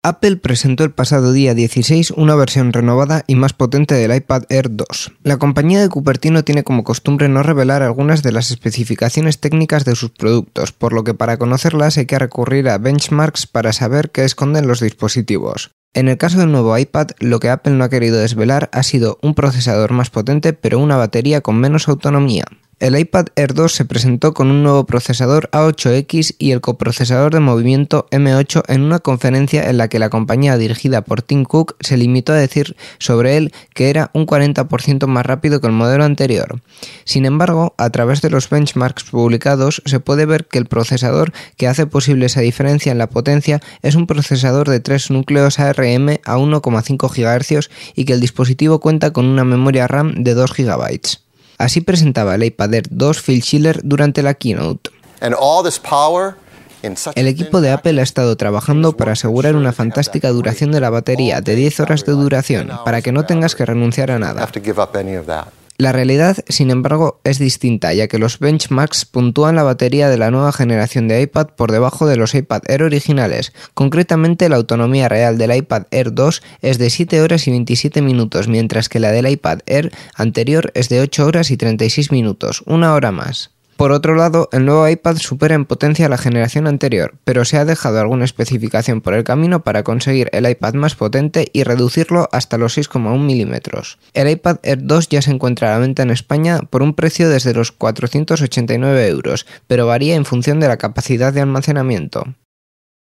Apple presentó el pasado día 16 una versión renovada y más potente del iPad Air 2. La compañía de Cupertino tiene como costumbre no revelar algunas de las especificaciones técnicas de sus productos, por lo que para conocerlas hay que recurrir a benchmarks para saber qué esconden los dispositivos. En el caso del nuevo iPad, lo que Apple no ha querido desvelar ha sido un procesador más potente pero una batería con menos autonomía. El iPad Air 2 se presentó con un nuevo procesador A8X y el coprocesador de movimiento M8 en una conferencia en la que la compañía dirigida por Tim Cook se limitó a decir sobre él que era un 40% más rápido que el modelo anterior. Sin embargo, a través de los benchmarks publicados se puede ver que el procesador que hace posible esa diferencia en la potencia es un procesador de 3 núcleos ARM a 1,5 GHz y que el dispositivo cuenta con una memoria RAM de 2 GB. Así presentaba el iPad Air 2 Phil Schiller durante la keynote. El equipo de Apple ha estado trabajando para asegurar una fantástica duración de la batería, de 10 horas de duración, para que no tengas que renunciar a nada. La realidad, sin embargo, es distinta, ya que los benchmarks puntúan la batería de la nueva generación de iPad por debajo de los iPad Air originales. Concretamente, la autonomía real del iPad Air 2 es de 7 horas y 27 minutos, mientras que la del iPad Air anterior es de 8 horas y 36 minutos, una hora más. Por otro lado, el nuevo iPad supera en potencia a la generación anterior, pero se ha dejado alguna especificación por el camino para conseguir el iPad más potente y reducirlo hasta los 6,1 milímetros. El iPad Air 2 ya se encuentra a la venta en España por un precio desde los 489 €, pero varía en función de la capacidad de almacenamiento.